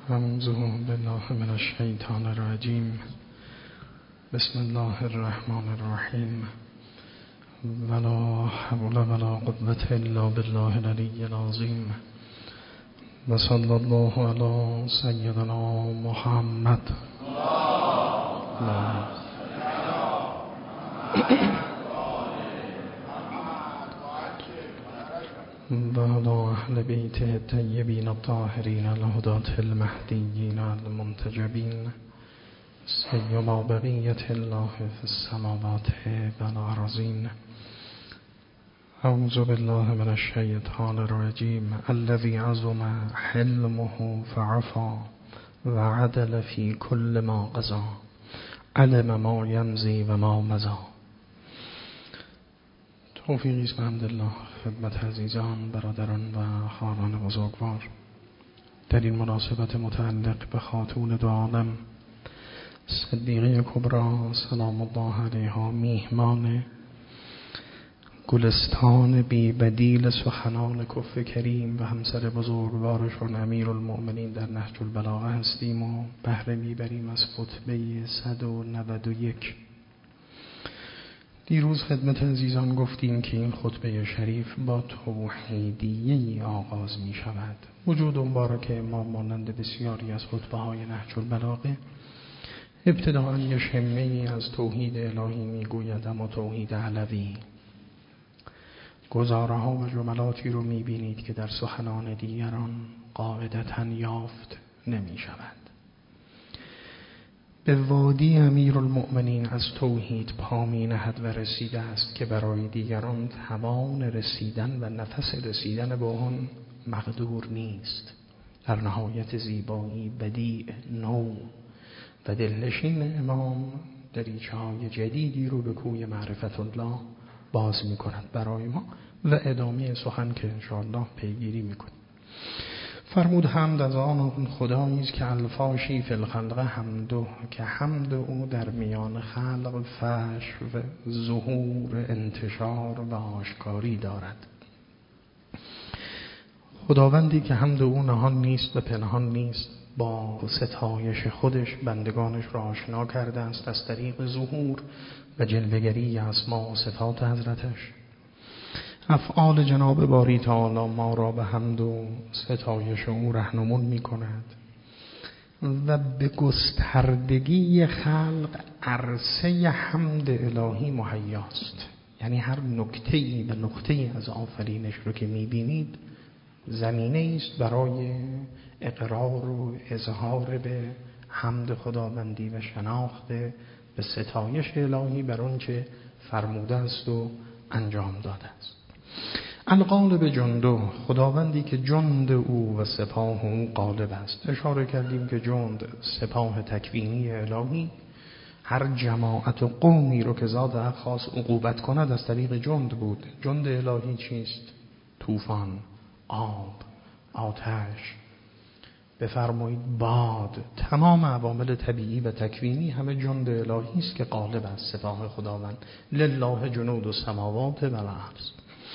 اعوذ بالله من الشیطان الرجیم. بسم الله الرحمن الرحیم. ولا حول ولا قوة الا بالله العلی العظیم. و صلی الله علی سیدنا محمد. و علی اهل بیته الطیبین الطاهرین الهداة المهدیین المنتجبین سیما بقیة الله فی السماوات والارضین. اعوذ بالله من الشیطان الرجیم. الذی عظم حلمه فعفا و عدل فی کل ما قضا علم ما یمضی و ما مضی. توفیقی است بحمدالله خدمت عزیزان، برادران و خواهران بزرگوار. در این مناسبت متعلق به خاتون دو عالم صدیقه کبری سلام الله علیها، میهمان گلستان بی بدیل سخنان کفر کریم و همسر بزرگوارشون امیرالمؤمنین در نهج البلاغه هستیم و بهره میبریم از خطبه 191. دیروز خدمت عزیزان گفتیم که این خطبه شریف با توحیدیه‌ای آغاز می شود. وجود مبارک امام مانند بسیاری از خطبه های نهج البلاغه ابتداءً یه شمه‌ای از توحید الهی می گوید، اما توحید علوی. گزاره ها و جملاتی رو می بینید که در سخنان دیگران قاعدتاً یافت نمی شود. به وادی امیرالمؤمنین از توحید پا می نهد و رسیده است که برای دیگران توان رسیدن و نفس رسیدن به آن مقدور نیست. در نهایت زیبایی، بدیع، نو و دلنشین امام دریچه های جدیدی رو به کوی معرفت الله باز می کند برای ما و ادامه سخن که انشاءالله پیگیری می کنیم. فرمود حمد از آن خدایی است که الفاشی فی الخلق حمده، که حمد او در میان خلق فش و ظهور انتشار و آشکاری دارد. خداوندی که حمد او نهان نیست و پنهان نیست، با ستایش خودش بندگانش را آشنا کرده است از طریق ظهور و جلوه‌گری اسما و صفات حضرتش. افعال جناب باری تعالی ما را به حمد و ستایش او رهنمون می کند و به گستردگی خلق عرصه حمد الهی مهیاست. یعنی هر نکته‌ای و نقطه‌ای از آفرینش رو که می بینید زمینه است برای اقرار و اظهار به حمد خداوندی و شناخت به ستایش الهی بر آنچه فرموده است و انجام داده است. الغالب جنده، خداوندی که جند او و سپاه او غالب است. اشاره کردیم که جند سپاه تکوینی الهی، هر جماعت و قومی رو که ذات خاص عقوبت کند از طریق جند بود. جند الهی چیست؟ طوفان، آب، آتش، بفرمایید باد، تمام عوامل طبیعی و تکوینی همه جند الهی است که غالب است. سپاه خداوند لله جنود السماوات و الارض.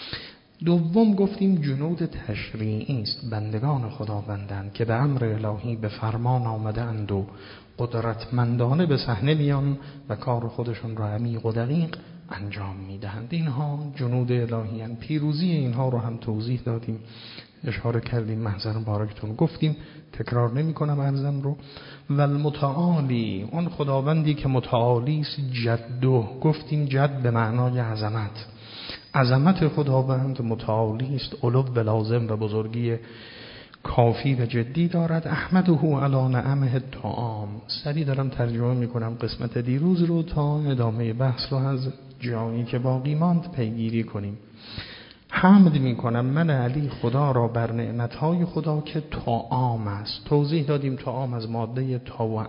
دوم گفتیم جنود تشریعی است، بندگان خداوندند که به امر الهی به فرمان آمده اند و قدرتمندانه به صحنه میان و کار خودشون را عمیق و دقیق انجام میدهند. اینها جنود الهی اند. پیروزی اینها رو هم توضیح دادیم، اشاره کردیم، محضر مبارکتون گفتیم، تکرار نمی کنم عرضم رو. و المتعالی، اون خداوندی که متعالی است، جدو، گفتیم جد به معنای عظمت. عظمت خداوند متعالی است، علو و لازم و بزرگی کافی و جدی دارد. احمده علی نعمه الطعام. سریع دارم ترجمه میکنم قسمت دیروز رو تا ادامه بحث رو از جایی که باقی ماند پیگیری کنیم. حمد میکنم من علی خدا را بر نعمتهای خدا که طعام است. توضیح دادیم طعام از ماده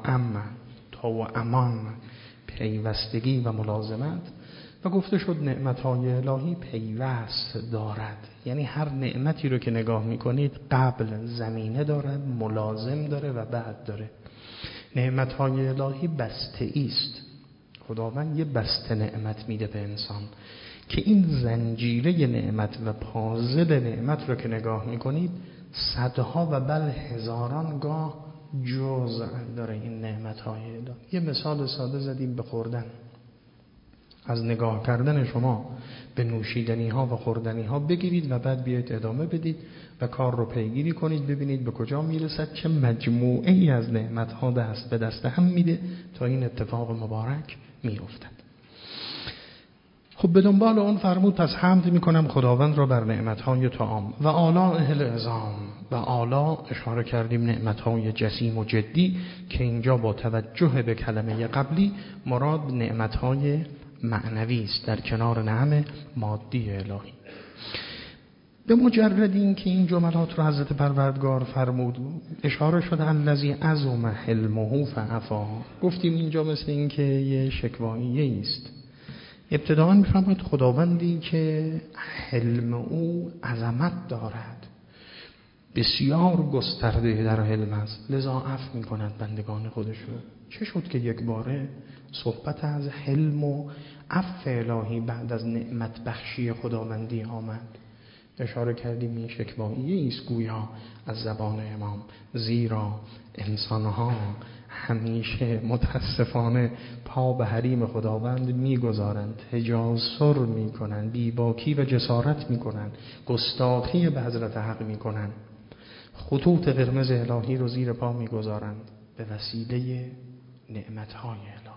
طعامان، پیوستگی و ملازمت، و گفته شد نعمتهای الهی پیوست دارد. یعنی هر نعمتی رو که نگاه میکنید قبل زمینه دارد، ملازم داره و بعد داره. نعمتهای الهی بسته است. خداوند یه بسته نعمت میده به انسان که این زنجیره نعمت و پازل نعمت رو که نگاه میکنید صدها و بل هزاران گاه جزء داره این نعمت‌های الهی. یه مثال ساده زدیم به خوردن. از نگاه کردن شما به نوشیدنی‌ها و خوردنی‌ها بگیرید و بعد بیایید ادامه بدید و کار رو پیگیری کنید، ببینید به کجا میرسد، چه مجموعه‌ای از نعمت‌ها دست به دست هم میده تا این اتفاق مبارک میافتد. خب به دنبال اون فرمود پس حمد میکنم خداوند را بر نعمتهای طعام و آلا اهل عظام. و آلا اشاره کردیم نعمتهای جسیم و جدی که اینجا با توجه به کلمه قبلی مراد نعمتهای معنوی است در کنار نعم مادی الهی. به مجرد این که این جملات رو حضرت پروردگار فرمود اشاره شده الذی عظم حلمه فعفا. گفتیم اینجا مثل این که یه شکواییه است. ابتداً میفرماید خداوندی که حلم او عظمت دارد، بسیار گسترده در حلم است، لذا عفو میکند بندگان خودش رو. چه شد که یک باره صحبت از حلم و عفو الهی بعد از نعمت بخشی خداوندی آمد؟ اشاره کردیم این شکواییه ایست گویا از زبان امام، زیرا انسانها همیشه متاسفانه پا به حریم خداوند میگذارند، تجاسر میکنند، بیباکی و جسارت میکنند، گستاخی به حضرت حق میکنند، خطوط قرمز الهی رو زیر پا میگذارند به وسیله نعمتهای الهی.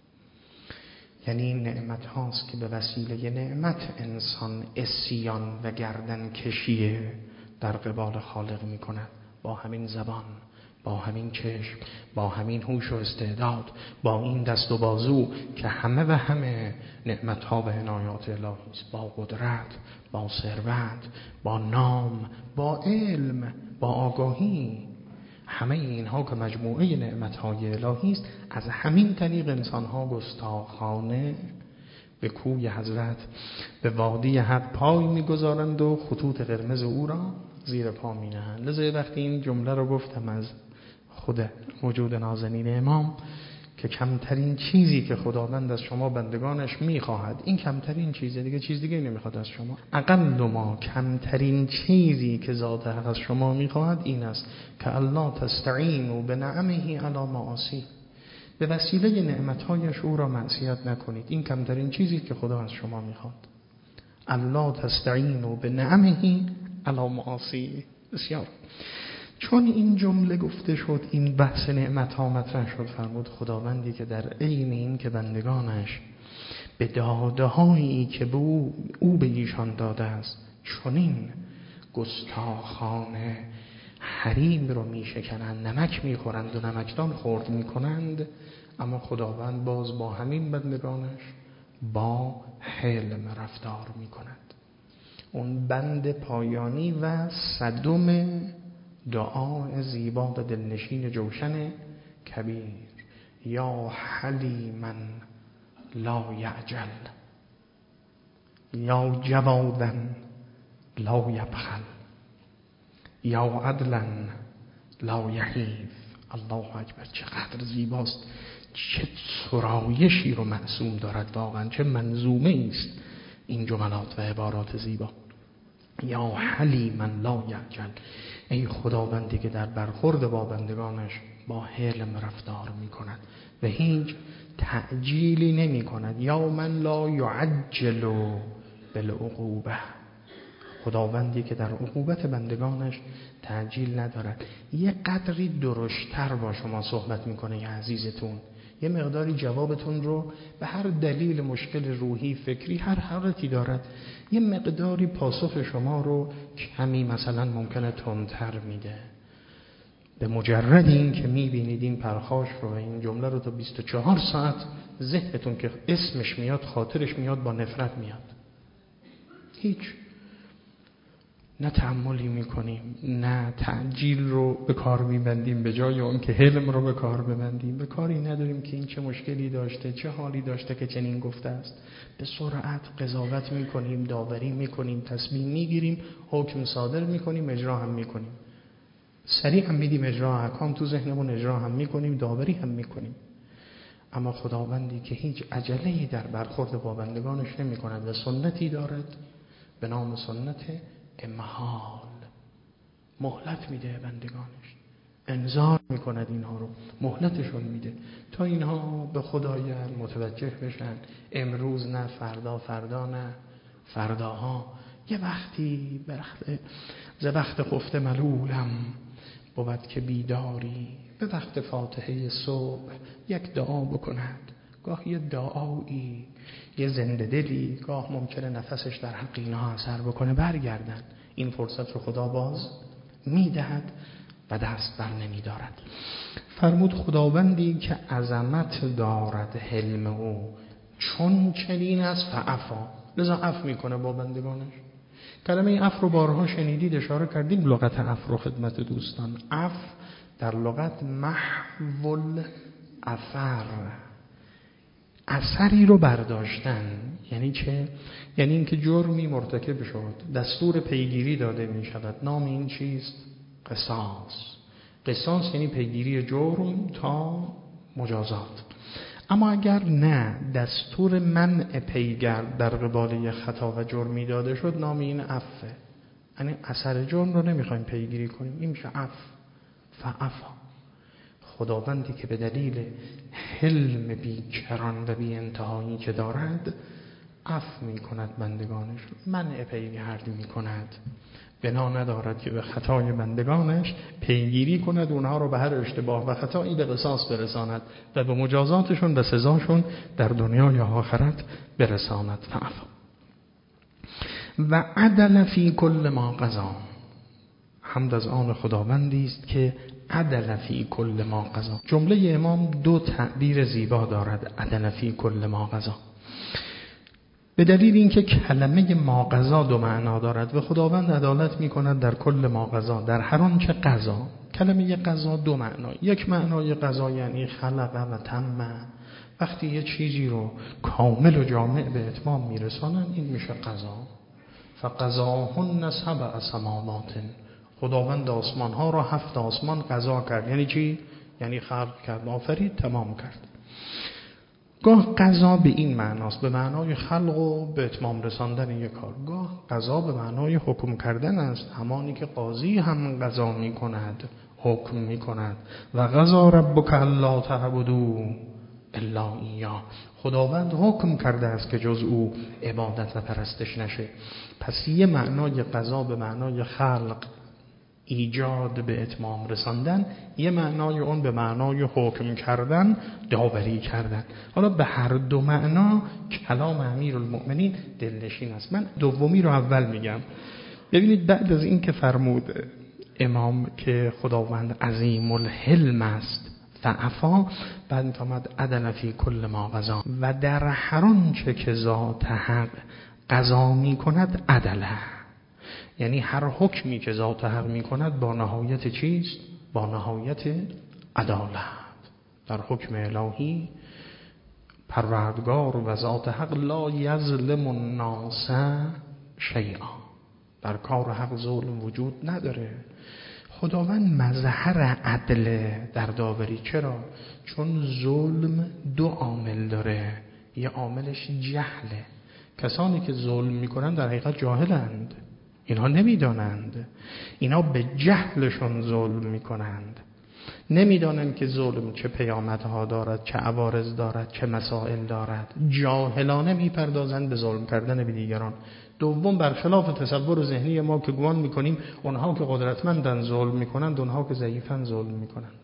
یعنی این نعمت هاست که به وسیله نعمت انسان عصیان و گردن کشی در قبال خالق می کند. با همین زبان، با همین چشم، با همین هوش و استعداد، با این دست و بازو که همه و همه نعمت ها و عنایات الهی است، با قدرت، با ثروت، با نام، با علم، با آگاهی، همه اینها که مجموعه نعمت‌های الهی است، از همین طریق انسان‌ها گستاخانه به کوی حضرت، به وادی حق پای می‌گذارند و خطوط قرمز او را زیر پا می‌نهند. لذا وقتی این جمله رو گفتم از خود وجود نازنین امام که کمترین چیزی که خداوند از شما بندگانش می‌خواهد، این کمترین چیزه، دیگه چیز دیگه نمی‌خواد از شما. اقل ما کمترین چیزی که ذات حق از شما می‌خواهد این است که الله تستعینوا بنعمه علی معاصی، به وسیله نعمت‌هایش او را معصیت نکنید. این کمترین چیزی که خدا از شما می‌خواد. الله تستعینوا بنعمه علی معاصی. بسیار. چون این جمله گفته شد، این بحث نعمت ها مطرح شد، فرمود خداوندی که در عین این که بندگانش به داده هایی که به او به ایشان داده است چنین گستاخانه حریم رو می شکنند، نمک می خورند و نمکدان خورد می کنند، اما خداوند باز با همین بندگانش با حلم رفتار می کند. اون بند پایانی و صدم دعا زیبا و دلنشین جوشن کبیر، یا حلیما لا یعجل، یا جوادا لا یبخل، یا عدلا لا یحیف. الله اکبر، چقدر زیباست، چه سرایشی رو معصوم دارد واقعا، چه منظومه است این جملات و عبارات زیبا. یا حلیما لا یعجل، ای خداوندی که در برخورد با بندگانش با حلم رفتار می کند و هیچ تعجیلی نمی کند. یا من لا یعجل بالعقوبه، خداوندی که در عقوبت بندگانش تعجیل ندارد. یه قدری درشتر با شما صحبت میکنه یا عزیزتون، یه مقداری جوابتون رو به هر دلیل مشکل روحی، فکری، هر حالتی دارد، یه مقداری پاسخ شما رو کمی مثلا ممکنه تندتر میده. به مجرد این که میبینید این پرخاش رو و این جمله رو تا 24 ساعت ذهنتون که اسمش میاد، خاطرش میاد، با نفرت میاد. هیچ نه تأملی میکنیم، نه تعجیل رو به کار میبندیم، به جای اون که حلم رو به کار ببندیم به کاری نداریم که این چه مشکلی داشته، چه حالی داشته که چنین گفته است. به سرعت قضاوت میکنیم، داوری میکنیم، تصمیم میگیریم، حکم صادر میکنیم، اجرا هم میکنیم. سریع هم میدیم اجرا احکام تو ذهنمون، اجرا هم میکنیم، داوری هم میکنیم. اما خداوندی که هیچ عجله‌ای در برخورد با بندگانش نمی‌کند و سنتی دارد به نام سنت امهال، مهلت میده بندگانش. انذار میکند اینها رو، مهلتشون میده تا اینها به خدایان متوجه بشن. امروز نه، فردا نه، فرداها یه وقتی ز وقت خفته ملولم بود که بیداری، به وقت فاتحه صبح یک دعا بکند، گاه یه دعایی، یه زنده دلی، گاه ممکنه نفسش در حق اینها اثر بکنه، برگردن. این فرصت رو خدا باز میدهد و دست بر نمیدارد. فرمود خداوندی که عظمت دارد حلم او، چون چنین است فعفا، لذا عفو میکنه با بندگانش. کلمه عفو رو بارها شنیدید، اشاره کردیم لغت عفو رو خدمت دوستان. عفو در لغت محو الاثر، اثری رو برداشتن. یعنی چه؟ یعنی اینکه جرمی مرتکب شد، دستور پیگیری داده می شود. نام این چیست؟ قصاص. قصاص یعنی پیگیری جرم تا مجازات. اما اگر نه، دستور منع پیگرد در قبال خطا و جرمی داده شد، نام این عفوه. یعنی اثر جرم رو نمیخوایم پیگیری کنیم، این میشه عفو. فعفا. خداوندی که به دلیل حلم بیکران و بی انتهایی که دارد عفو می کند بندگانش، منع پیگرد می کند، بنا ندارد که به خطای بندگانش پیگیری کند، اونها رو به هر اشتباه و خطایی به قصاص برساند و به مجازاتشون و سزاشون در دنیای آخرت برساند. فعفا و عدل فی کل ما قضا. حمد از آن خداوندی است که عدل فی کل ما قضا. جمله امام دو تعبیر زیبا دارد. عدل فی کل ما قضا، به دلیل اینکه کلمه ما قضا دو معنا دارد و خداوند عدالت می کند در کل ما قضا، در هر آنچه قضا. کلمه قضا دو معنا، یک معنای قضا یعنی خلق و تم، وقتی یه چیزی رو کامل و جامع به اتمام میرسانن، این میشه قضا. فقضاهن سبع سماوات، خداوند آسمان ها را 7 آسمان قضا کرد. یعنی چی؟ یعنی خلق کرد، آفرید، تمام کرد. گاه قضا به این معناست، به معنای خلق و به اتمام رساندن یک کار. گاه قضا به معنای حکم کردن است، همانی که قاضی هم قضا می کند، حکم می کند. و قضا ربک الا تعبدوا الا ایاه، خداوند حکم کرده است که جز او عبادت و پرستش نشه. پس یه معنای قضا به معنای خلق، ایجاد، به اتمام رساندن، یه معنای اون به معنای حکم کردن، داوری کردن. حالا به هر دو معنا کلام امیرالمؤمنین دلنشین است. من دومی رو اول میگم. ببینید بعد از این که فرمود امام که خداوند عظیم الحلم است، فعفا، بعد آمد عدل فی کل ما قضا، و در هر آنچه که ذات حق قضا می کند عدله. یعنی هر حکمی که ذات حق می کند با نهایت چیست؟ با نهایت عدالت. در حکم الهی پروردگار و ذات حق لا یظلم الناس شیئا، در کار حق ظلم وجود نداره. خداوند مظهر عدل در داوری. چرا؟ چون ظلم دو عامل داره، یه عاملش جهله. کسانی که ظلم میکنن در حقیقت جاهلند، اینها نمیدانند، اینها به جهلشون ظلم میکنند، نمیدانند که ظلم چه پیامدها دارد، چه عوارض دارد، چه مسائل دارد. جاهلانه میپردازند به ظلم کردن به دیگران. دوم، برخلاف تصور ذهنی ما که گمان میکنیم اونها که قدرتمندن ظلم میکنند، اونها که ضعیفن ظلم میکنند.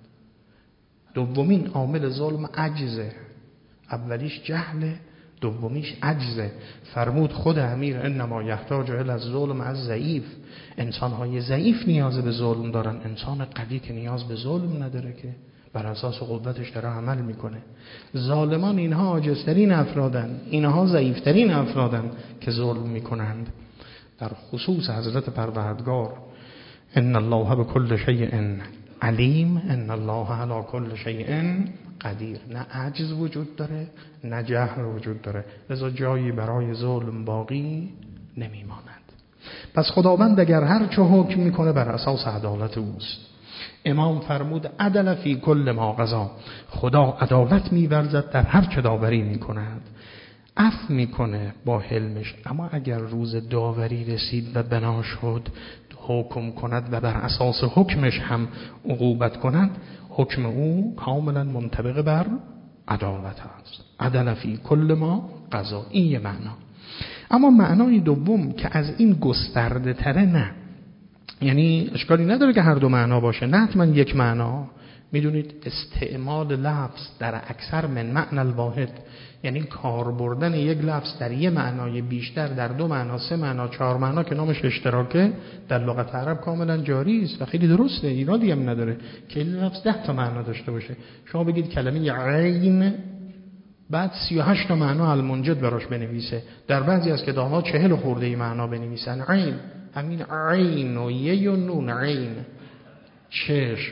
دومین عامل ظلم عجزه، اولیش جهله، دومیش عجزه. فرمود خود امیر انما یحتاج الی الظلم از ضعیف. انسان‌های ضعیف نیاز به ظلم دارن، انسان قوی که نیاز به ظلم نداره، که بر اساس قوتش داره عمل میکنه. ظالمان اینها عاجزترین افرادن، اینها ضعیفترین افرادن که ظلم میکنند. در خصوص حضرت پروردگار ان الله بكل شیء علیم، ان الله علی کل شیء قدیر. نه عجز وجود داره، نه جهل وجود داره، لذا جایی برای ظلم باقی نمیماند. پس خداوند اگر هر چه حکم میکنه بر اساس عدالت اوست. امام فرمود عدل فی کل ما قضا، خدا عدالت می‌ورزد در هر چه داوری میکند. عفو میکنه با حلمش، اما اگر روز داوری رسید و بنا شد حکم کند و بر اساس حکمش هم عقوبت کند، حکم او کاملا منطبق بر عدالت است. عدل فی کل ما قضا. این یه معنا. اما معنای دوم که از این گسترده تره نه، یعنی اشکالی نداره که هر دو معنا باشه، نه حتما یک معنا. میدونید استعمال لفظ در اکثر من معنی الواحد، یعنی کار بردن یک لفظ در یک معنای بیشتر در دو معنا، سه معنا، چهار معنا که نامش اشتراکه، در لغت عرب کاملا جاری است و خیلی درسته، ایرادی هم نداره که این لفظ 10 تا معنا داشته باشه. شما بگید کلمه عین بعد 38 تا معنا المنجد براش بنویسه، در بعضی از کتاب‌ها 40 خورده ای معنا بنویسن. عین همین عین و یه و نون، عین چشم،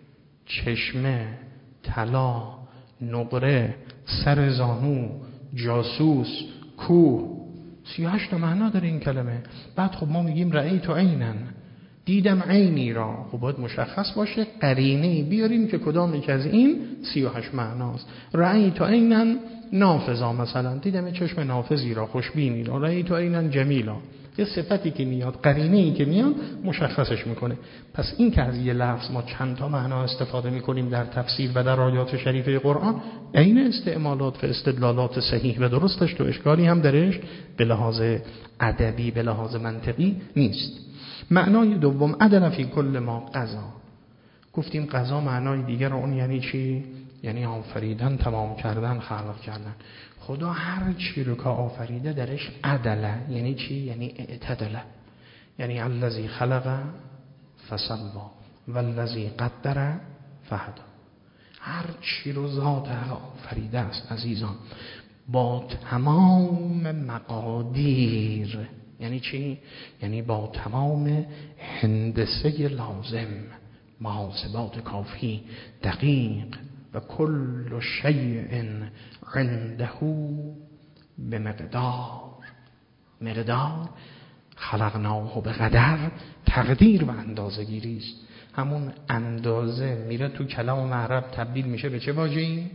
چشمه، طلا، نقره، سر زانو، جاسوس، کوه، 38 تا معنا داره این کلمه. بعد خب ما میگیم رأیت عینن، دیدم عینی را، خب باید مشخص باشه، قرینه بیاریم که کدام یک از این 38 معناست. رأیت عینن نافذا، مثلا دیدم چشم نافذی را، خوشبینی را. رأیت عینن جمیلا، یه صفتی که میاد، قرینه‌ای که میاد مشخصش میکنه. پس این که از یه لفظ ما چند تا معنا استفاده میکنیم در تفسیر و در آیات شریفه قرآن، عین استعمالات و استدلالات صحیح و درستش، تو اشکالی هم درش به لحاظ ادبی به لحاظ منطقی نیست. معنای دوم عدل فی کل ما قضا. گفتیم قضا معنای دیگر اون یعنی چی؟ یعنی آفریدن، تمام کردن، خلق کردن. خدا هر چی رو که آفریده درش عدله. یعنی چی؟ یعنی اعتدله. یعنی الذی خلق فسوا والذی قدر فهدی. هر چی رو ذات آفریده است عزیزان با تمام مقادیر. یعنی چی؟ یعنی با تمام هندسه لازم، محاسبات کافی دقیق، و کل شیء عنده به مقدار خلقناه به قدر، تقدیر و اندازه گیری است. همون اندازه میره تو کلام عرب تبدیل میشه به چه واژه‌ای؟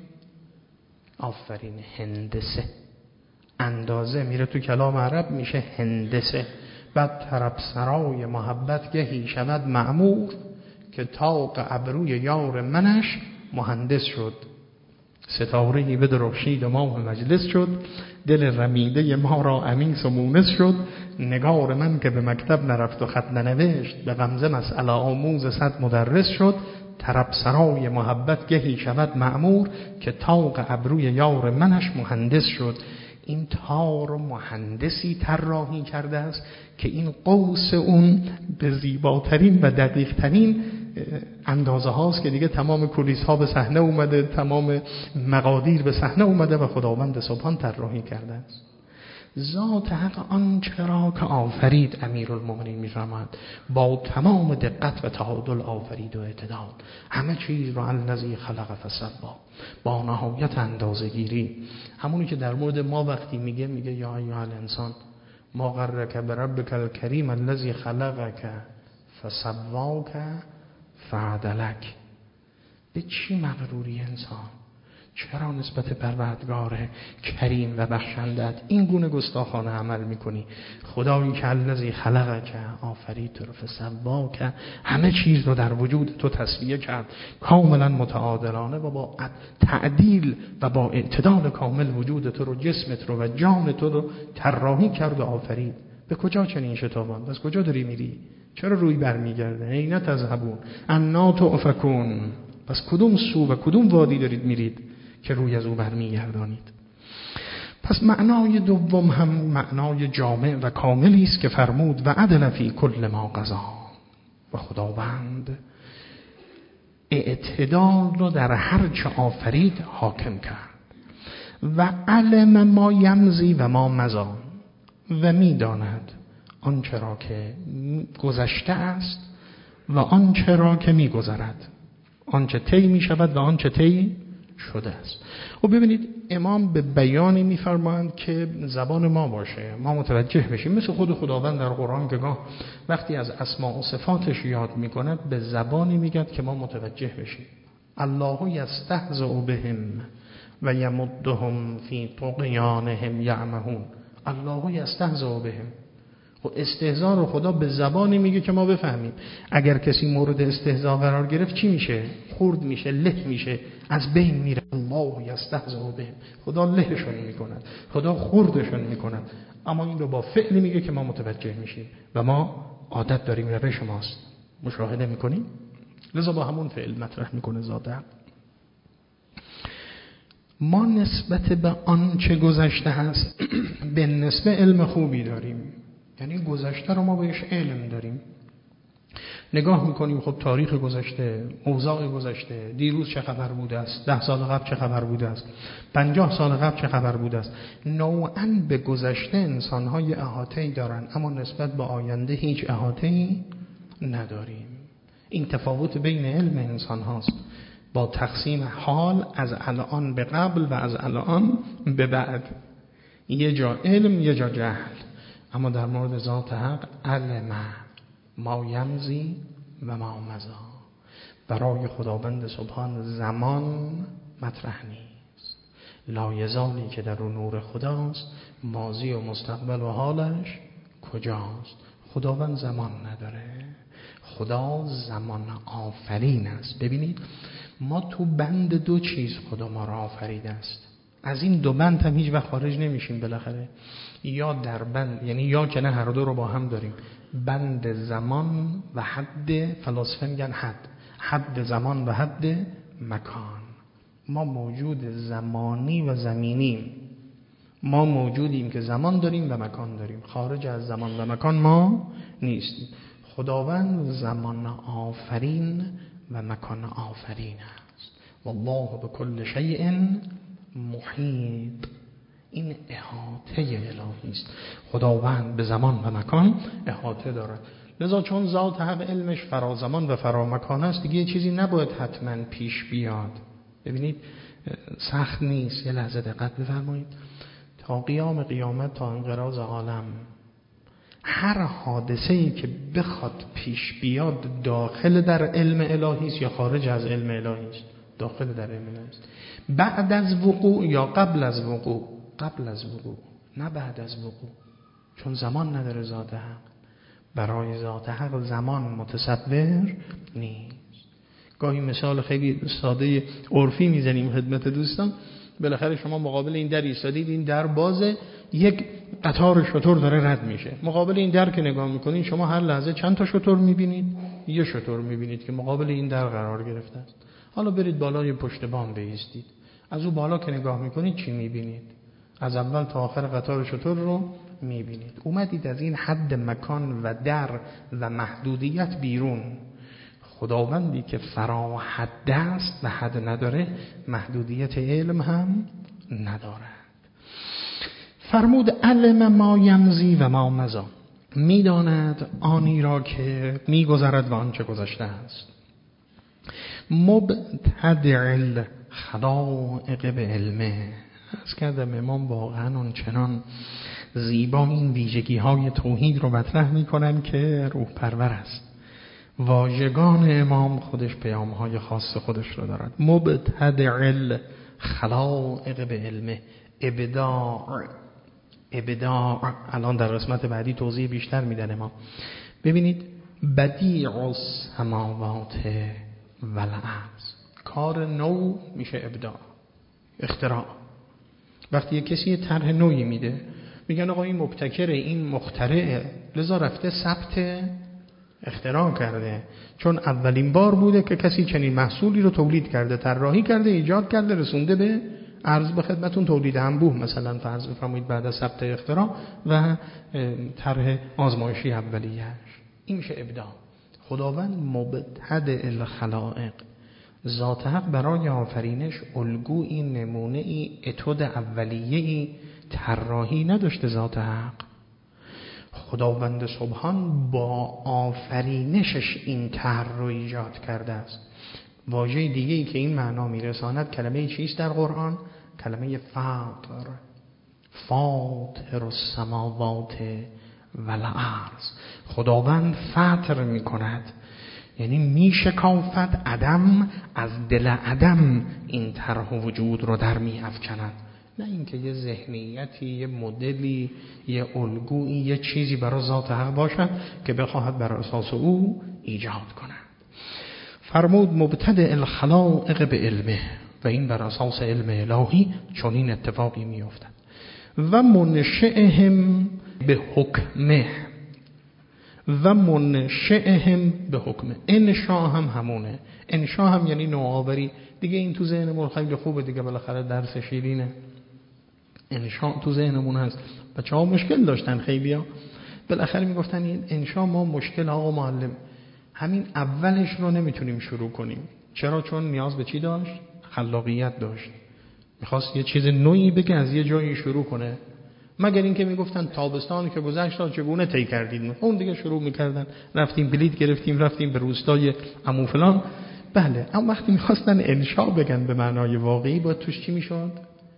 آفرین، هندسه. اندازه میره تو کلام عرب میشه هندسه. بعد طرب سرای محبت گهی شود معمور، که طاق ابروی یار منش مهندس شد. ستاره‌ای بدرخشید و ماه مجلس شد، دل رمیده ما را انیس و مونس شد. نگار من که به مکتب نرفت و خط ننوشت، به غمزه مسئله آموز 100 مدرس شد. طرب سرای محبت گهی شود معمور، که طاق ابروی یار منش مهندس شد. این تار مهندسی طراحی کرده است که این قوس اون به زیباترین و دقیقترین اندازه هاست که دیگه تمام کولیس ها به صحنه اومده، تمام مقادیر به صحنه اومده و خداوند سبحان طراحی کرده است. ذات حق آنچه را که آفرید، امیرالمومنین میفرماید، با تمام دقت و تعادل آفرید و اعتدال. همه چیز را الذی خلق فسوا، با نهایت اندازه‌گیری. همونی که در مورد ما وقتی میگه یا ایها الانسان ما غرک بربک الکریم الذی خلقک فسواک فعدلک. به چی مغروری انسان؟ چرا نسبت پروردگار کریم و بخشندت این گونه گستاخانه عمل میکنی؟ خدایی که الذی خلقک، آفرید تو رو، فسواک، همه چیز رو در وجود تو تسویه کرد کاملا متعادلانه و با تعدیل و با اعتدال کامل وجود تو رو، جسمت رو و جان تو رو طراحی کرد و آفرید. به کجا چنین شتابان؟ بس کجا داری میری؟ چرا روی برمیگرده؟ این تذهبون انا تؤفکون. پس کدوم سو و کدوم وادی دارید میرید که روی از او برمیگردانید؟ پس معنای دوم هم معنای جامع و کاملی است که فرمود و عدل فی کل ما قضا. و خداوند اعتدال رو در هر چه آفرید حاکم کرد. و علم ما یمضی و ما مضی، و میداند آنچه را که گذشته است و آنچه را که میگذرد، آنچه طی می شود و آنچه طی شده است. و ببینید امام به بیانی میفرمایند که زبان ما باشه، ما متوجه بشیم. مثل خود خداوند در قرآن که گاه وقتی از اسماء و صفاتش یاد میکنه به زبانی میگه که ما متوجه بشیم. الله یستهزئ بهم و یمدهم فی طغیانهم یعمهون. الله یستهزئ بهم. و استهزاء رو خدا به زبانی میگه که ما بفهمیم. اگر کسی مورد استهزاء قرار گرفت چی میشه؟ خرد میشه، له میشه، از بین میره. الله یستهزئ بهم. خدا لهشون میکند، خدا خردشون میکند. اما این رو با فعلی میگه که ما متوجه میشیم و ما عادت داریم، روش ماست، مشاهده میکنیم، لذا با همون فعل مطرح میکنه ذات. ما نسبت به آنچه گذشته هست به نسبه علم خوبی داریم. یعنی گذشته رو ما بهش علم داریم، نگاه میکنیم خب تاریخ گذشته، اوضاع گذشته، دیروز چه خبر بوده است، 10 سال قبل چه خبر بوده است، 50 سال قبل چه خبر بوده است. نوعاً به گذشته انسان‌های احاطه‌ای دارن، اما نسبت به آینده هیچ احاطه‌ای نداریم. این تفاوت بین علم انسان هاست، با تقسیم حال از الان به قبل و از الان به بعد. یه جا علم، یه جا جهل. اما در مورد ذات حق علم ما یمضی و ما مضی. برای خداوند سبحان زمان مطرح نیست. لایزالی که در نور خداست، ماضی و مستقبل و حالش کجاست؟ خداوند زمان نداره. خدا زمان آفرین است. ببینید ما تو بند 2 چیز خدا ما را آفریده است. از این 2 بند هم هیچ وقت خارج نمیشیم بالاخره. یا در بند، یعنی یا که نه، هر دو رو با هم داریم. بند زمان و حد، فلاسفه میگن حد زمان و حد مکان. ما موجود زمانی و زمینیم. ما موجودیم که زمان داریم و مکان داریم. خارج از زمان و مکان ما نیستیم. خداوند زمان آفرین و مکان آفرین است. والله بكل شیء محیط. این احاطه الهی است. خداوند به زمان و مکان احاطه دارد. لذا چون ذات حق علمش فرا زمان و فرا مکان است، دیگه چیزی نباید حتما پیش بیاد. ببینید سخت نیست. یه لحظه دقت بفرمایید. تا قیام قیامت، تا انقراض عالم، هر حادثه‌ای که بخواد پیش بیاد داخل در علم الهی است یا خارج از علم الهی است؟ داخل در علم الهی است. بعد از وقوع یا قبل از وقوع؟ قبل از وقوع، نه بعد از وقوع. چون زمان نداره ذات حق. برای ذات حق زمان متصور نیست. گاهی مثال خیلی ساده عرفی میزنیم خدمت دوستان. بالاخره شما مقابل این در ایستادید، این در بازه، یک قطار شتر داره رد میشه. مقابل این در که نگاه میکنید شما هر لحظه چند تا شتر میبینید؟ یه شتر میبینید که مقابل این در قرار گرفته است. حالا برید بالای پشت بام بایستید، از اون بالا که نگاه میکنید چی میبینید؟ از اول تا آخر قطار شتر رو میبینید. اومدید از این حد مکان و در و محدودیت بیرون. خداوندی که فرا حد است و حد نداره، محدودیت علم هم ندارد. فرمود علم ما یمضی و ما مضی. میداند آنی را که میگذرد و آنچه گذشته است. مبتدع الخلائق به علمه. از کردم امام واقعا اونچنان زیبا این ویژگی های توحید رو مطرح میکنن که روح پرور است. واژگان امام خودش پیام های خاص خودش رو دارد. مبتدع الخلائق به علمه. ابداع الان در قسمت بعدی توضیح بیشتر میدن امام. ببینید بدیع السماوات والارض، کار نو میشه ابداع، اختراع. وقتی یک کسی طرح نوعی میده میگن آقا این مبتکره، این مخترعه، لذا رفته ثبت اختراع کرده. چون اولین بار بوده که کسی چنین محصولی رو تولید کرده، طراحی کرده، ایجاد کرده، رسونده به عرض به خدمتون. تولید انبوه مثلا فرض بفرمایید بعد از ثبت اختراع و طرح آزمایشی اولیه‌اش، این میشه ابداع. خداوند مبتدع الخلائق، ذات حق برای آفرینش الگویی، نمونه‌ای، اتود اولیه‌ای، طراحی نداشته. ذات حق خداوند سبحان با آفرینشش این طرح رو ایجاد کرده است. واژه دیگه‌ای که این معنا میرساند کلمه چیست در قرآن؟ کلمه فاطر السماوات والارض. خداوند فطر میکند، یعنی میشکافد عدم از دل عدم این طرح وجود رو در میافکند. نه اینکه یه ذهنیتی، یه مدلی، یه الگویی، یه چیزی برای ذات حق باشد که بخواهد بر اساس او ایجاد کند. فرمود مبتدع الخلائق به علمه، و این بر اساس علم الهی چنین اتفاقی میافتد. و منشئهم به حکمه، و منشئهم به حکمه. انشاء هم همونه. انشاء هم یعنی نوآوری. دیگه این تو ذهنمون خیلی خوبه دیگه، بالاخره درس شیرینه. انشاء تو ذهنمون هست. بچه‌ها مشکل داشتن خیلیا، بالاخره میگفتن این انشاء ما مشکل آقا معلم، همین اولش رو نمیتونیم شروع کنیم. چرا؟ چون نیاز به چی داشت؟ خلاقیت داشت. میخواست یه چیز نوعی بگه، از یه جایی شروع کنه. مگر اینکه میگفتن تابستانی که گذشت چگونه طی کردید، اون دیگه شروع میکردن رفتیم بلیط گرفتیم رفتیم به روستای عمو فلان. بله، اما وقتی میخواستن انشاء بگن به معنای واقعی، با توش چی میشد؟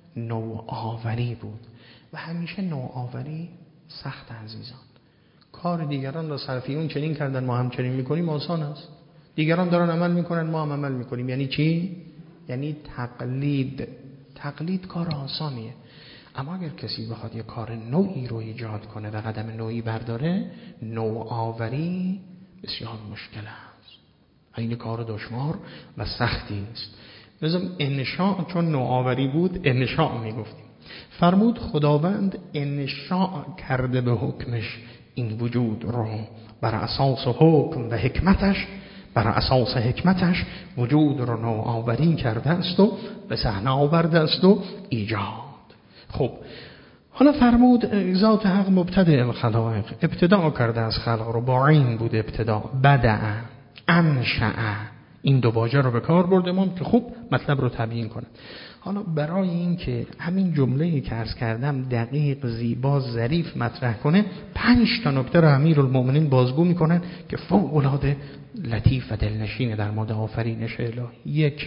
نوآوری بود. و همیشه نوآوری سخت عزیزان. کار دیگران را صرفیون چنین کردن ما هم چنین میکنیم آسان است. دیگران دارن عمل میکنن ما هم عمل میکنیم. یعنی چی؟ یعنی تقلید. تقلید کار آسانیه. اما اگر کسی بخواد یه کار نوعی رو ایجاد کنه و قدم نوعی برداره، نوآوری بسیار مشکل است. این کار دشوار و سختی است. لازم انشاء چون نوآوری بود انشاء میگفتیم. فرمود خداوند انشاء کرده به حکمش این وجود رو، بر اساس حکم و حکمتش، بر اساس حکمتش وجود رو نوآوری کرده است و به صحنه آورده است و ایجاد. خب حالا فرمود ذات حق مبتدع الخلائق، ابتداع کرده از خلق رو، با عین بود ابتداع. بدع، انشأ، این دو واژه رو به کار برد امام که خوب مطلب رو تبیین کنه. حالا برای این که همین جمله‌ای که عرض کردم دقیق، زیبا، ظریف مطرح کنه، 5 تا نکته رو امیرالمومنین بازگو میکنن که فوق‌العاده لطیف و دلنشینه در مورد آفرینش الهی. 1.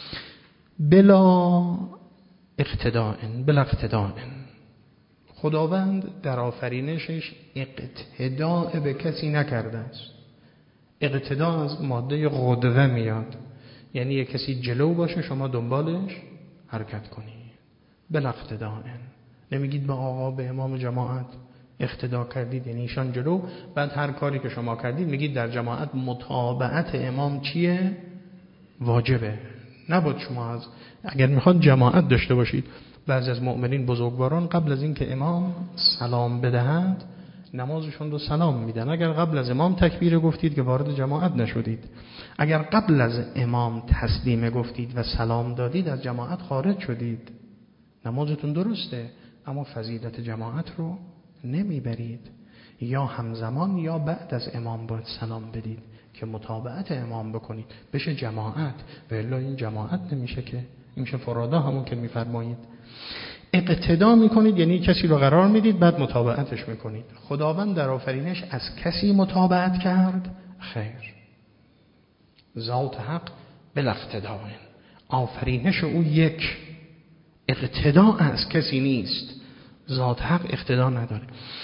بلا اقتداء، بلا اقتداء. خداوند در آفرینشش اقتداء به کسی نکرده است. اقتداء از ماده قدوه میاد، یعنی یک کسی جلو باشه شما دنبالش حرکت کنی. بلا اقتداء. نمیگید به آقا، به امام جماعت اقتدا کردید یعنی ایشان جلو، بعد هر کاری که شما کردید میگید در جماعت متابعت امام چیه؟ واجبه. نباید شما اگر میخواد جماعت داشته باشید، بعضی از مؤمنین بزرگواران قبل از این که امام سلام بدهند نمازشون رو سلام میدن. اگر قبل از امام تکبیر گفتید که وارد جماعت نشدید. اگر قبل از امام تسلیم گفتید و سلام دادید از جماعت خارج شدید. نمازتون درسته اما فضیلت جماعت رو نمیبرید. یا همزمان یا بعد از امام باید سلام بدید که متابعت امام بکنید بشه جماعت، و الا این جماعت نمیشه که، این میشه فرادا، همون که میفرمایید. اقتدا میکنید یعنی کسی رو قرار میدید بعد متابعتش میکنید. خداوند در آفرینش از کسی متابعت کرد؟ خیر. ذات حق بلا اقتداء، آفرینش او یک، اقتدا از کسی نیست. ذات حق اقتدا نداره.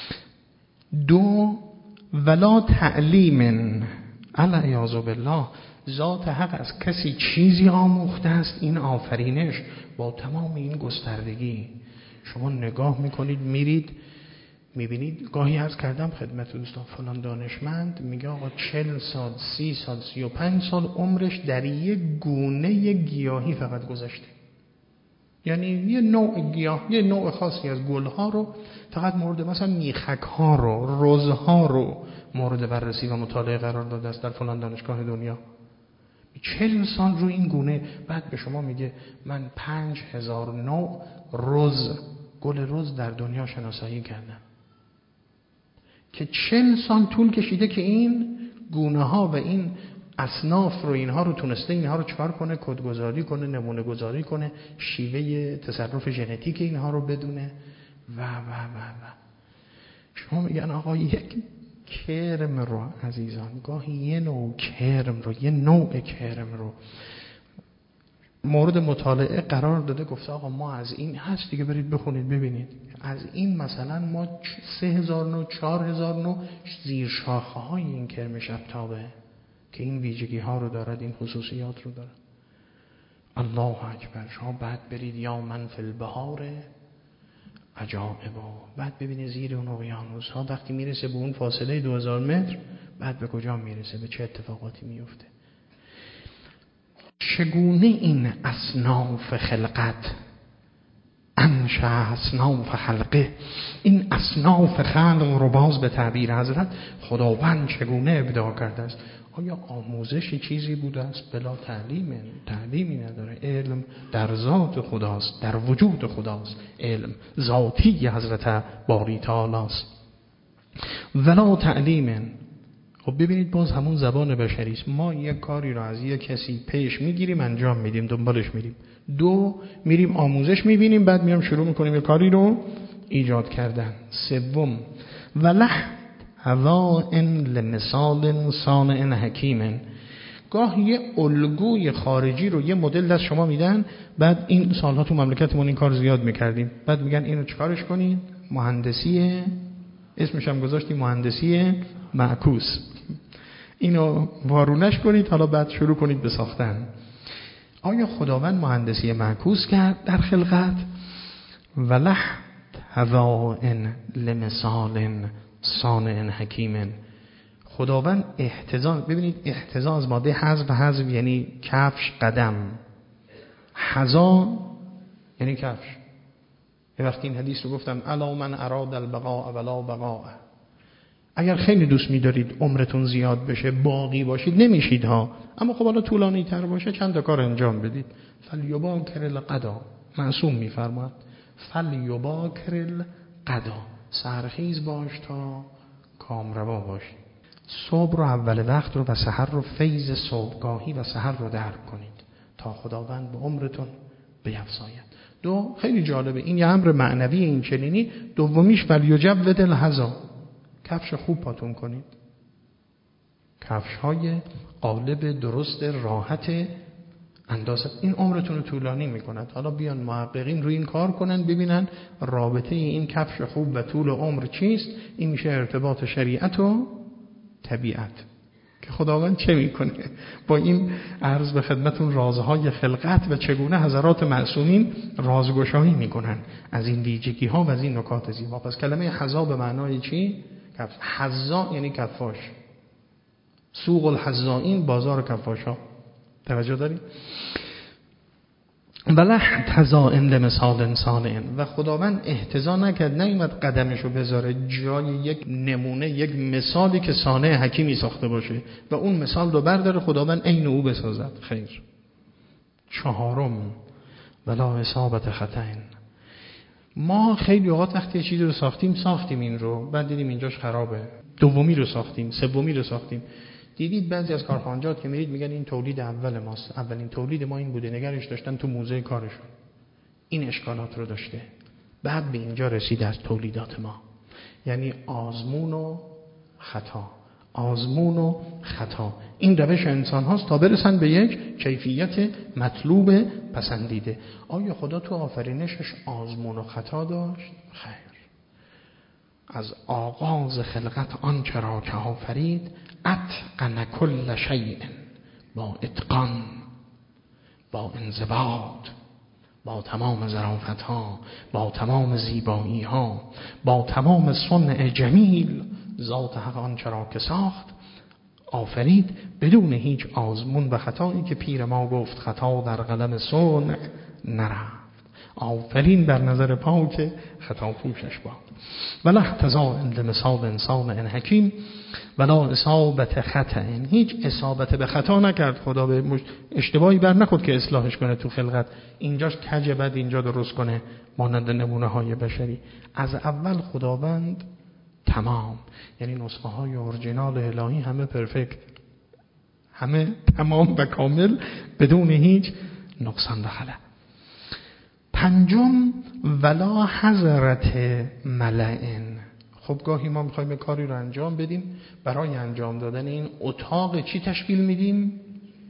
2. ولا تعلیم، العیاذ بالله. ذات حق از کسی چیزی آموخته است. این آفرینش با تمام این گستردگی شما نگاه میکنید میرید میبینید. گاهی عرض کردم خدمت دوستان فلان دانشمند میگه آقا 40 سال 30 سال 35 سال عمرش در یک گونه گیاهی فقط گذشته. یعنی یه نوع گیاه، یه نوع خاصی از گلها رو فقط مورد، مثلا میخک ها رو، رزها رو مورد بررسی و مطالعه قرار داده است در فلان دانشگاه دنیا. 40 سال رو این گونه. بعد به شما میگه من 5000 نوع رز، گل رز در دنیا شناسایی کردم که 40 سال طول کشیده که این گونه ها و این اصناف رو، اینها رو تونسته اینها رو چکار کنه، کدگذاری کنه، نمونه گذاری کنه، شیوه تصرف ژنتیک اینها رو بدونه و و و و. شما میگن آقا یک کرم رو عزیزان، گاهی یه نوع کرم رو، یه نوع کرم رو مورد مطالعه قرار داده، گفته آقا ما از این هست دیگه، برید بخونید ببینید از این مثلا ما 3000 نوع 4000 نوع زیر شاخه های این کرم شبتابه که این ویژگی ها رو دارد، این خصوصیات رو دارد. الله اکبر. شما بعد برید یا من فی البحار عجائبا، بعد ببینید زیر اون اقیانوس ها وقتی میرسه به اون فاصله 2000 متر، بعد به کجا میرسه، به چه اتفاقاتی میفته. چگونه این اصناف خلقت، انشأ اصناف خلقه، این اصناف خلق رو باز به تعبیر حضرت خداوند چگونه ابداع کرده است. آیا آموزش چیزی بوده است؟ بلا تعلیمی نداره. علم در ذات خداست، در وجود خداست. علم ذاتی حضرت باری تعالی است. ولا تعلیم. خب ببینید باز همون زبان بشری است. ما یک کاری رو از یک کسی پیش میگیریم، انجام میدیم، دنبالش میریم. دو، میریم آموزش میبینیم، بعد میام شروع میکنیم یک کاری رو ایجاد کردن. سوم، وله هوائن لمثال صانع حکیم. گاه یه الگوی خارجی رو، یه مدل دست شما میدن، بعد این سالها تو مملکتمون این کار زیاد میکردیم، بعد میگن اینو چیکارش کنید؟ مهندسی، اسمش هم گذاشتیم مهندسی معکوس، اینو وارونش کنید، حالا بعد شروع کنید به ساختن. آیا خداوند مهندسی معکوس کرد در خلقت؟ وله هوائن لمثال صانع حکیم. خداوند احتضان، ببینید احتضان از ماده حذف یعنی کفش قدم، حذا یعنی کفش. یه وقتی این حدیث رو گفتم الا من اراد البقاء ولا بقاء، اگر خیلی دوست می‌دارید عمرتون زیاد بشه، باقی باشید، نمیشید ها، اما خب حالا طولانی تر باشه، چند تا کار انجام بدید. فلیباکر القضا، معصوم می‌فرماد فلیباکر القضا، سحرخیز باش تا کامروا باشی. صبح رو اول وقت رو و سحر رو، فیض صبحگاهی و سحر رو درک کنید تا خداوند به عمرتون بیفزاید. دو، خیلی جالبه، این یه امر معنوی این چنینی. دومیش ولیجود الحذا، کفش خوب پاتون کنید، کفش های قالب درست راحت اندازه، این عمرتون رو طولانی میکند. حالا بیان محققین روی این کار کنن، ببینن رابطه این کفش خوب و طول عمر چیست. این میشه ارتباط شریعت و طبیعت، که خداوند چه میکنه با این عرض به خدمتون رازهای خلقت و چگونه حضرات معصومین رازگشایی میکنن از این ویژگی ها و از این نکات زیبا. پس کلمه حذا به معنای چی؟ حذا یعنی کفاش. سوق الحذائین، بازار کفاشا. توجه دارید؟ وله تزائن لمثال صانع. و خداوند احتضا نکرد، نیومد قدمشو بذاره جای یک نمونه، یک مثالی که صانع حکیمی ساخته باشه و اون مثال رو برداره خداوند عین او بسازد. خیر. چهارم، ولا اصابت خطأ. ما خیلی اوقات وقتی چیزی رو ساختیم این رو، بعد دیدیم اینجاش خرابه، دومی رو ساختیم، سومی رو ساختیم. دیدید بعضی از کارخانجات که میرید میگن این تولید اول ماست، اولین تولید ما این بوده، نگرش داشتن تو موزه کارشون، این اشکالات رو داشته، بعد به اینجا رسیده از تولیدات ما. یعنی آزمون و خطا، آزمون و خطا، این روش انسان هاست تا برسن به یک کیفیت مطلوب پسندیده. آیا خدا تو آفرینشش آزمون و خطا داشت؟ خیر. از آغاز خلقت آنچه را که آفرید اتقن کل شیء، با اتقان، با انضباط، با تمام ظرافت ها، با تمام زیبایی ها، با تمام صنع جمیل، ذات حق آنچه را که ساخت آفرید بدون هیچ آزمون و خطایی که پیر ما گفت خطا در قلم صنع نرفت. آفرین بر نظر پاک خطا پوشش باد. ولا احتضاء لمثال انسان ان حکیم ولا اصابت خطأ. هیچ اصابت به خطا نکرد خدا، به اشتباهی بر نخورد که اصلاحش کنه تو خلقت، اینجاش کجه بعد اینجا درست کنه، مانند نمونه های بشری. از اول خداوند تمام، یعنی نسخه های اورجینال الهی همه پرفکت، همه تمام و کامل بدون هیچ نقصان و خلل. پنجم، ولا حضرت ملئن. خب گاهی ما میخوایم کاری رو انجام بدیم، برای انجام دادن این اتاق چی تشکیل میدیم؟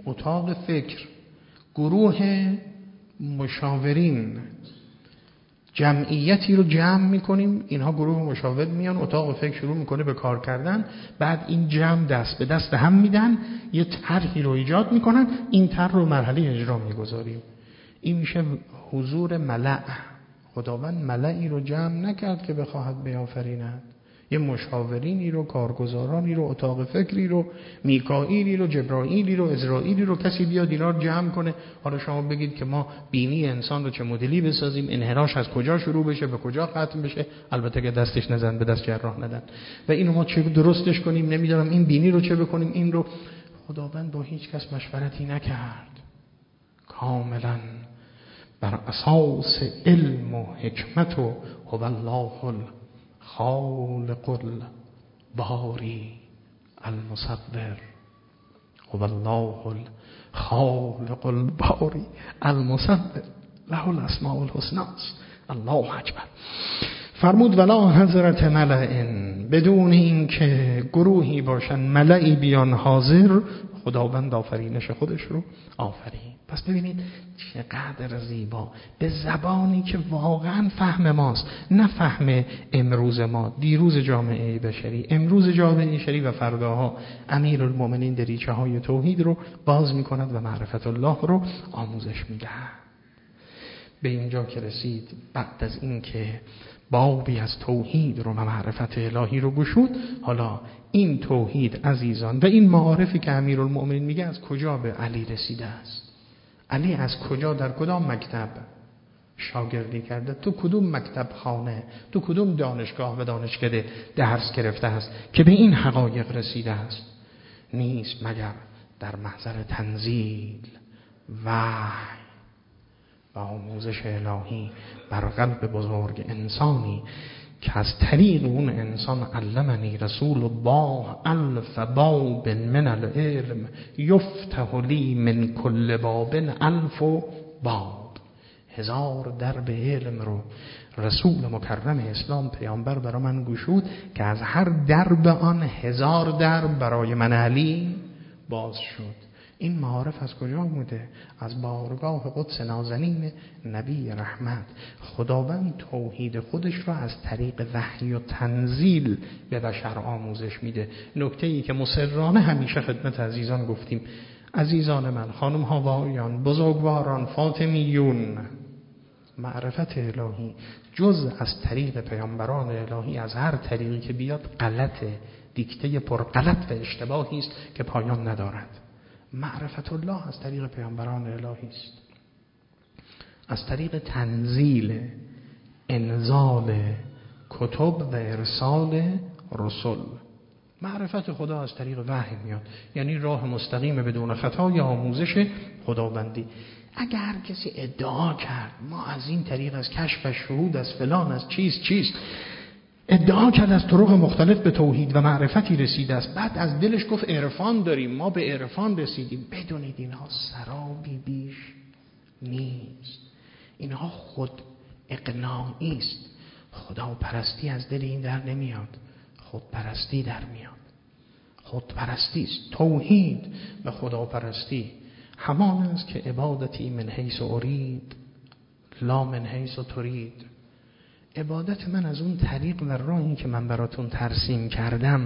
اتاق فکر، گروه مشاورین، جمعیتی رو جمع میکنیم، اینها گروه مشاور میان، اتاق فکر شروع میکنه به کار کردن، بعد این جمع دست به دست هم میدن، یه طرحی رو ایجاد میکنن، این طرح رو مرحله اجرا میگذاریم. این میشه حضور ملأ. خداوند ملئی رو جمع نکرد که بخواهد بیافریند، یه مشاورینی رو، کارگزارانی رو، اتاق فکری رو، میکائیلی رو، جبرائیلی رو، عزرائیلی رو، کسی بیاد اینا رو جمع کنه. حالا شما بگید که ما بینی انسان رو چه مدلی بسازیم، انحراش از کجا شروع بشه به کجا ختم بشه، البته که دستش نزن به دست جراح ندن، و اینو ما چه درستش کنیم، نمیدونم این بینی رو چه بکنیم، این رو. خداوند با هیچ کس مشورتی نکرد، کاملا بر اساس علم و حکمت و هو الله الخالق الباری المصور، هو الله الخالق الباری المصور له الاسماء الحسنى. الله اکبر. فرمود ولا حضرت ملئن، بدون اینکه گروهی باشن ملئی بیان حاضر، خداوند آفرینش خودش رو آفرین. پس ببینید چقدر زیبا، به زبانی که واقعا فهم ماست، نه فهم امروز ما، دیروز جامعه بشری، امروز جامعه بشری و فرداها امیرالمومنین دریچه های توحید رو باز می کند و معرفت الله رو آموزش می دهد. به اینجا که رسید، بعد از این که بابی از توحید رو و معرفت الهی رو گشود، حالا این توحید عزیزان و این معارفی که امیرالمومنین میگه از کجا به علی رسیده است، علی از کجا در کدام مکتب شاگردی کرده، تو کدوم مکتب خانه، تو کدوم دانشگاه و دانشکده درس گرفته است که به این حقایق رسیده است، نیست مگر در محضر تنزیل وحی و آموزش الهی بر قلب بزرگ انسانی که از طریق اون انسان علمنی رسول الله الف باب من العلم یفتح لی من کل باب الف باب. 1000 درب علم رو رسول مکرم اسلام پیامبر برای من گشود که از هر درب آن 1000 درب برای من علی باز شد. این معارف از کجا آمده؟ از بارگاه قدس نازنین نبی رحمت. خداوند توحید خودش را از طریق وحی و تنزیل به بشر آموزش میده. نکته‌ای که مصرانه همیشه خدمت عزیزان گفتیم، عزیزان من، خانم ها و آقایان، بزرگواران، فاطمیون، معرفت الهی جز از طریق پیامبران الهی از هر طریقی که بیاد غلطه، دیکته پر غلط و اشتباهی است که پایان ندارد. معرفت الله از طریق پیامبران الهی است، از طریق تنزیل، انزال کتب و ارسال رسول. معرفت خدا از طریق وحی میاد، یعنی راه مستقیم بدون خطا یا آموزش خداوندی. اگر کسی ادعا کرد ما از این طریق، از کشف، از شهود، از فلان، از چیز ادعا کرد از طرق مختلف به توحید و معرفتی رسیده است، بعد از دلش گفت عرفان داریم، ما به عرفان رسیدیم، بدونید اینها سرابی بیش نیست، اینها خود اقناعی است. خدا پرستی از دل این در نمیاد، خود پرستی در میاد. خود پرستی است. توحید و خدا پرستی همان است که عبادتی من حیث ارید لا من حیث ترید. عبادت من از اون طریق و راهی که من براتون ترسیم کردم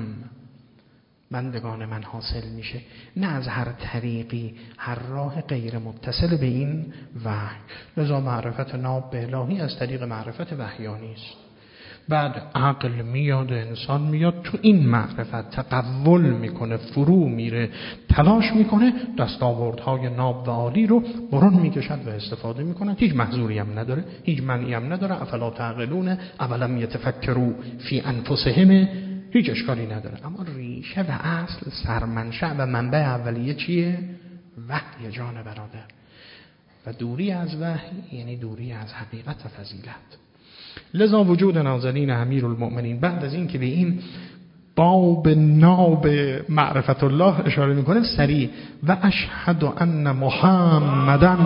بندگان من حاصل میشه، نه از هر طریقی، هر راه غیر متصل به این وحی. لذا معرفت ناب به الهی از طریق معرفت وحیانی است. بعد عقل میاد، انسان میاد تو این معرفت تقول میکنه، فرو میره، تلاش میکنه، دستاوردهای ناب و عالی رو برون میکشد و استفاده میکنه. هیچ محظوری هم نداره، هیچ منعی هم نداره. افلا تعقلون اولم یتفکروا فی انفسهم، هیچ اشکالی نداره. اما ریشه و اصل، سرمنشأ و منبع اولیه چیه؟ وحی جان برادر. و دوری از وحی یعنی دوری از حقیقت و فضیلت. لذا وجود نازنین امیرالمؤمنین بعد از این که به این باب ناب معرفت الله اشاره میکنه، سریع و اشهد ان محمدن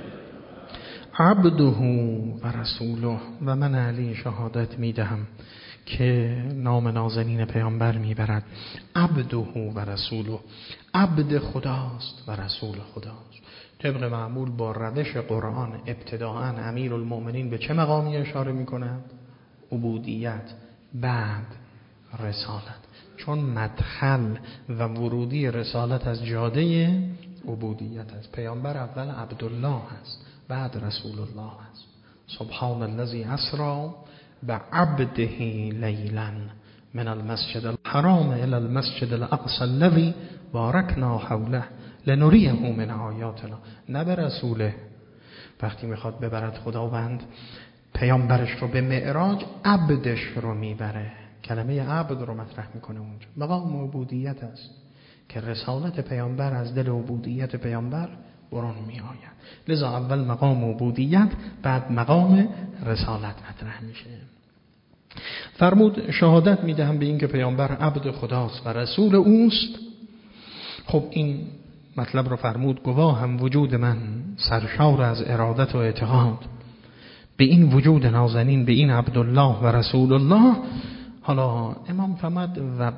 عبده و رسوله، و من علی شهادت میدهم که نام نازنین پیامبر میبرد. عبده و رسوله، عبد خداست و رسول خداست. طبق معمول با روش قرآن ابتداءً امیرالمؤمنین به چه مقامی اشاره میکند؟ عبودیت، بعد رسالت، چون مدخل و ورودی رسالت از جاده عبودیت است. پیامبر اول عبدالله است، بعد رسول الله است. سبحان الذی اسری بعبده لیلا من المسجد الحرام الی المسجد الاقصی الذی بارکنا حوله لنریه من آیاتنا. نه به رسوله، وقتی میخواد ببرد خداوند پیامبرش رو به معراج، عبدش رو میبره، کلمه عبد رو مطرح میکنه اونجا. مقام عبودیت است که رسالت پیامبر از دل عبودیت پیامبر برون میآید. لذا اول مقام عبودیت، بعد مقام رسالت مطرح میشه. فرمود شهادت میدهم به این که پیامبر عبد خداست و رسول اوست. خب این مطلب رو فرمود گواهم وجود من سرشار از ارادت و اعتقاد به این وجود نازنین، به این عبدالله و رسول الله. حالا امام فرمود و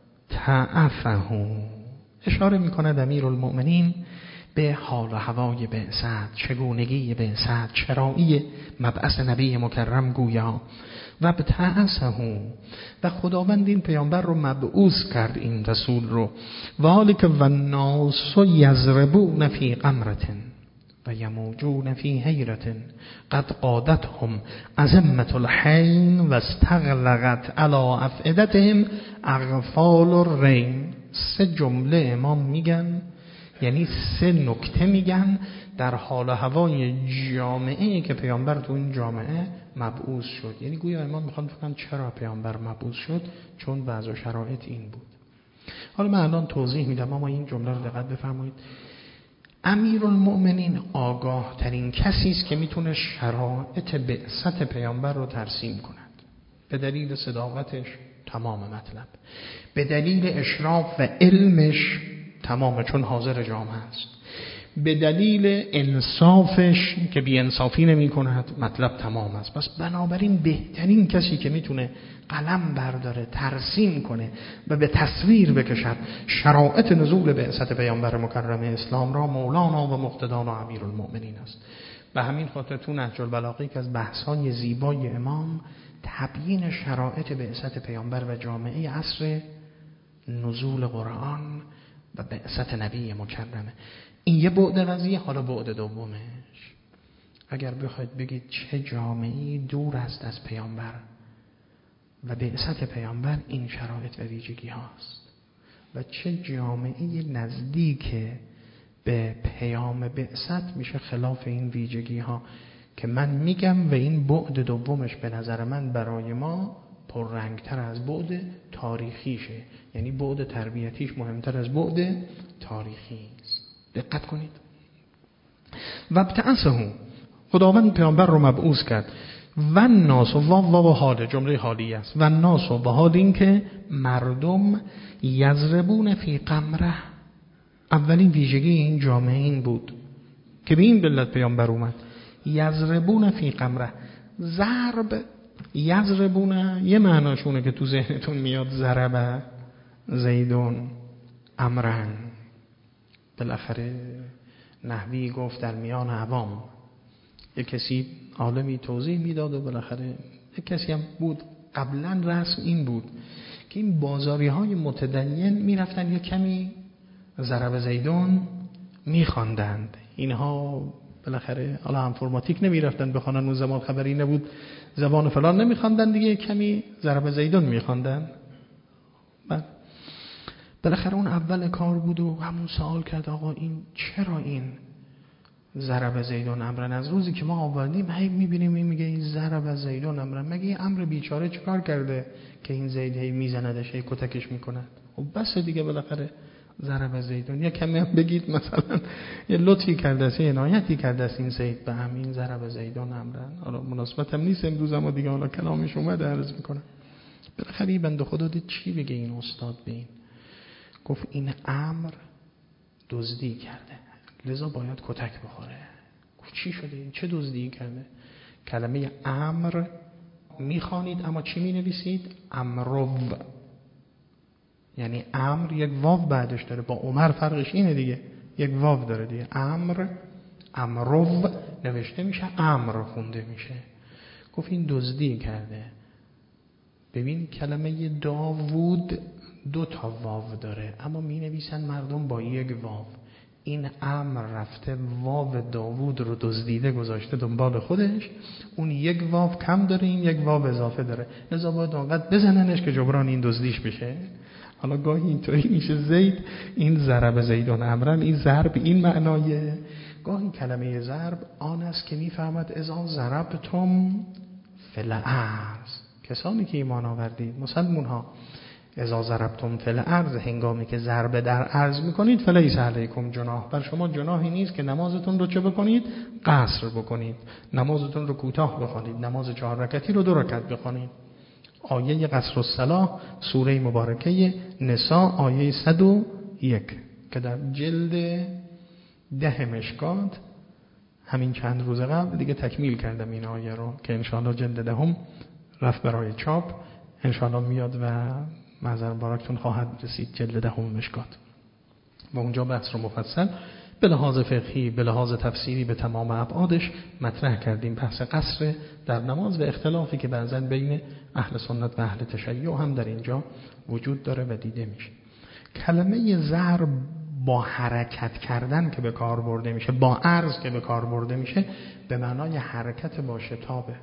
تعفه، اشاره میکند امیرالمؤمنین به حال و هوای بعثت، چگونگی بعثت، چرایی مبعث نبی مکرم گویا و بتعثه، و خداوند این پیامبر رو مبعوث کرد، این رسول رو، و حالی که و الناس یضربون فی غمرة و یموجون فی حیرة قد قادتهم ازمة الحین و استغلقت علی افئدتهم اغفال الرین. 3 جمله امام میگن، یعنی 3 نکته میگن در حال و هوای جامعه‌ای که پیامبر تو این جامعه مبعوث شد. یعنی گویا امام میخوان بفهمن چرا پیامبر مبعوث شد، چون وضع و شرایط این بود. حالا من الان توضیح میدم، اما این جمله رو دقت بفرمایید. امیرالمؤمنین آگاه ترین کسی است که میتونه شرایط بعثت پیامبر رو ترسیم کند، به دلیل صداقتش تمام مطلب، به دلیل اشراف و علمش تمامه چون حاضر جامعه است، به دلیل انصافش که بی انصافی نمی کند مطلب تمام است. پس بنابراین بهترین کسی که میتونه قلم برداره، ترسیم کنه و به تصویر بکشد شرایط نزول بعثت پیامبر مکرم اسلام را مولانا و مقتدانا امیرالمؤمنین است. به همین خاطر تو نهج البلاغه که از بحث‌های زیبای امام تبیین شرایط بعثت پیامبر و جامعه عصر نزول قرآن و بعثت نبی مکرمه. این یه بعد قضیه. حالا بعد دومش، اگر بخواید بگید چه جامعه‌ای دور است از پیامبر و بعثت پیامبر، این شرایط و ویژگی هاست، و چه جامعه نزدیک به پیام بعثت میشه خلاف این ویژگی ها که من میگم. و این بعد دومش به نظر من برای ما پررنگتر از بعد تاریخیشه، یعنی بعد تربیتیش مهمتر از بعد تاریخی است. دقت کنید. و ابتعثه، خداوند پیامبر رو مبعوث کرد. و الناس، و حال جمله حالی است، و الناس، و حال این که مردم یضربون فی غمره. اولین ویژگی این جامعه این بود که به این ملت پیامبر اومد. یضربون فی غمره، ضرب، یضربون یه معناشونه که تو ذهنتون میاد، ضربه زیدون امرن. بالاخره نحوی گفت در میان عوام، یک کسی عالمی توضیح میداد و بالاخره یک کسی هم بود قبلا رسم این بود که این بازاری های متدین میرفتن یک کمی ضرب زیدون میخواندند. اینها بالاخره حالا انفرماتیک نمیرفتن بخوانن، اون زمان خبری نبود، زبان فلان نمیخواندن دیگه، یک کمی ضرب زیدون میخواندن. بالاخره اون اول کار بود و همون سوال کرد آقا این چرا این ضرب زیدون امرن؟ از روزی که ما آوردیم هی میبینیم این میگه این ضرب زیدون امرن، مگه این امر بیچاره چیکار کرده که این زید هی میزندش، هی کتکش میکند؟ خب بس دیگه، بالاخره ضرب زیدون. یا کمی هم بگید مثلا یه لطفی کرده است، یه عنایتی کرده است این زید به همین ضرب زیدون امرن. حالا مناسبت هم نیست امروز، اما دیگه حالا کلامش اومده عرض میکنم. بالاخره این بنده خدا دید چی بگه این استاد به این؟ گفت این امر دزدی کرده، لذا باید کتک بخوره. گفت چی شده این؟ چه دزدی کرده؟ کلمه امر میخوانید اما چی مینویسید؟ امرو. یعنی امر یک واو بعدش داره. با عمر فرقش اینه دیگه، یک واو داره دیگه. امرو نوشته میشه، امر خونده میشه. گفت این دزدی کرده. ببین کلمه داوود 2 واو داره اما می نویسن مردم با یک واو. این امر رفته واو داوود رو دزدیده گذاشته دنبال خودش، اون یک واو کم داره، این یک واو اضافه داره، لذا باید اونقدر بزننش که جبران این دزدیش بشه. حالا گاهی اینطوری میشه زید، این ضرب زیدون امرن، این ضرب این معنایه. گاهی کلمه ضرب آن است که میفهمد اذا ضربتم فی الارض، کسانی که ایمان آوردید، مسلمون ها، اذا ضربتم فی الارض، هنگامی که ضربه در ارض میکنید، فلیس علیکم جناح، بر شما جناحی نیست که نمازتون رو چه بکنید؟ قصر بکنید، نمازتون رو کوتاه بخوانید، نماز 4 رکعتی رو 2 رکعت بخوانید. آیه قصر الصلاة سوره مبارکه نساء آیه 101 که در جلد 10 مشکات همین چند روز قبل دیگه تکمیل کردم این آیه رو که انشاءالله جلد 10 رفت برای چاپ، انشاءالله میاد و معذر مبارکتون خواهد رسید جلد 10 مشکات و اونجا بحث رو مفصل به لحاظ فقهی به لحاظ تفسیری به تمام ابعادش مطرح کردیم. بحث قصر در نماز و اختلافی که بعضا بین اهل سنت و اهل تشیع هم در اینجا وجود داره و دیده میشه. کلمه ضرب با حرکت کردن که به کار برده میشه، با عرض که به کار برده میشه، به معنای حرکت با شتابه.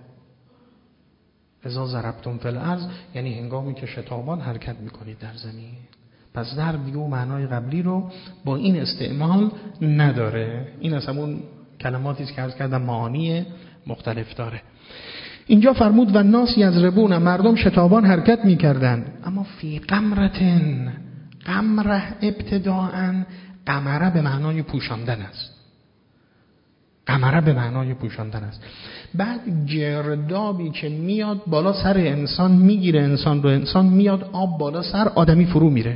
اذا ضربتم فی الارض یعنی هنگامی که شتابان حرکت میکنید در زمین. پس ضرب دیگه اون معنای قبلی رو با این استعمال نداره. این از همون کلماتی است که عرض کردم معانی مختلف داره. اینجا فرمود و الناس یضربون، مردم شتابان حرکت میکردن، اما فی قمرتن. قمره ابتداءً قمره به معنای پوشاندن است. قمره به معنای پوشاندن است. بعد گردابی که میاد بالا سر انسان میگیره، انسان رو، انسان میاد آب بالا سر، آدمی فرو میره